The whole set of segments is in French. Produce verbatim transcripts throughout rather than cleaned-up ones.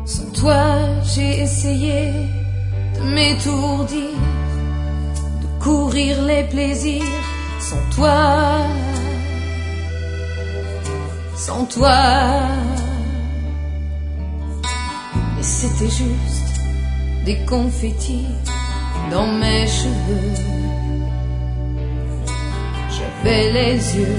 Sans toi, j'ai essayé de m'étourdir, de courir les plaisirs. Sans toi, sans toi. Mais c'était juste des confettis dans mes cheveux. J'avais les yeux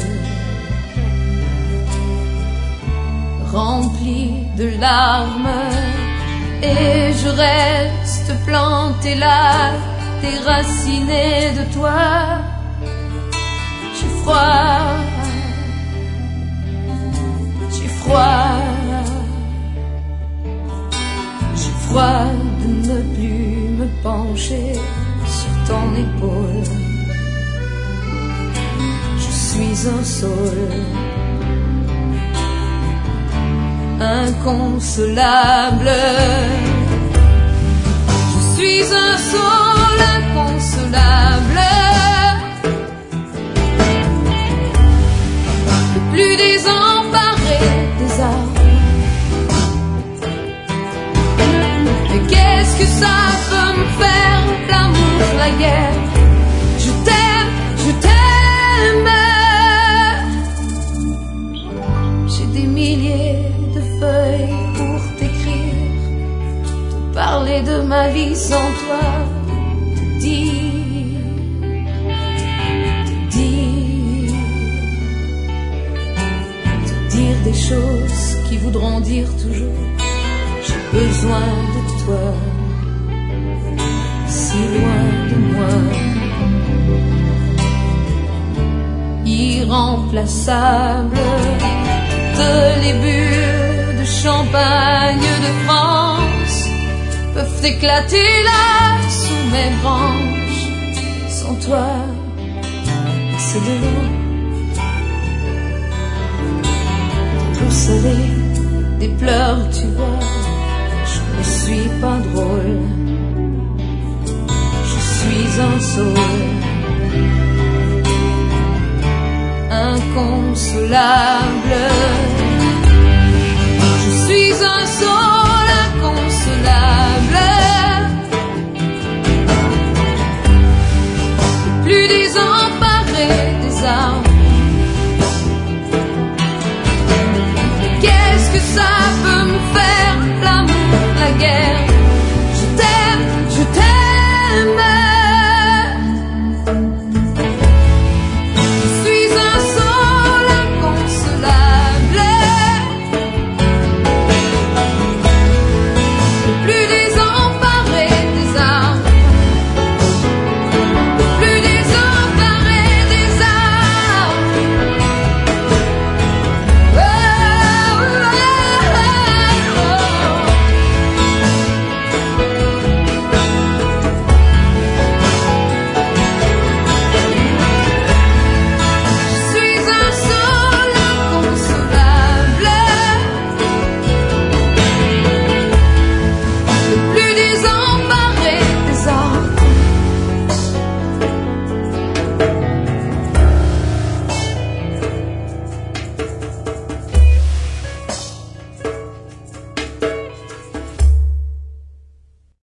remplis de larmes et je reste plantée là, déracinée de toi. J'ai froid, j'ai froid, j'ai froid de ne plus me pencher sur ton épaule. Je suis un saule inconsolable. Je suis un saule inconsolable. Le plus désemparé des arbres. Mais qu'est-ce que ça peut me faire, l'amour, la guerre? Je t'aime, je t'aime. J'ai des milliers pour t'écrire, te parler de ma vie sans toi, te dire, te dire, te dire des choses qui voudront dire toujours j'ai besoin de toi, si loin de moi, irremplaçable de les bulles champagne de France peuvent éclater là sous mes branches. Sans toi, c'est de l'eau, de l'eau salée, des pleurs, tu vois. Je ne suis pas drôle, je suis un saule inconsolable. Je suis un saule inconsolable, le plus désemparé des arbres. Qu'est-ce que ça